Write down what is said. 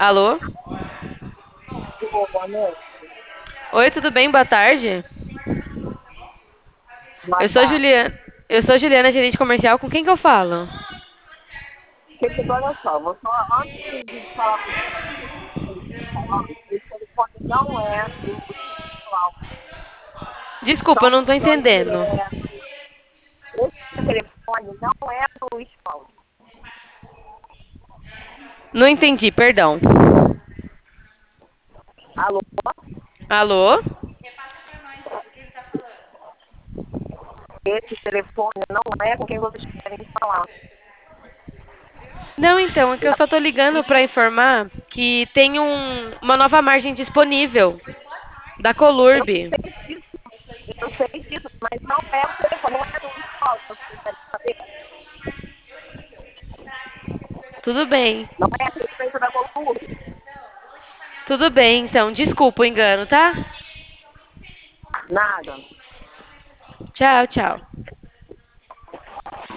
Alô? Boa noite. Oi, tudo bem? Boa tarde. Boa Eu sou tarde. Juliana. Eu sou Juliana, gerente comercial. Com quem que eu falo? Querido, olha só, vou falar, antes de falar com você, esse telefone não é do pessoal. Desculpa, eu São não tô ligações entendendo. diretas. Esse telefone não é do Spawn. Não entendi, perdão. Alô? Alô? Esse telefone não é com quem vocês querem falar. Não, então, é que eu só tô ligando pra informar que tem uma nova margem disponível da Eu Colurb. sei disso, eu sei disso, mas não é o telefone, não é do Spawn. Vocês querem saber? Tudo bem. Não é a respeito da Coluna. Tudo bem, então. Desculpa o engano, tá? Nada. Tchau, tchau.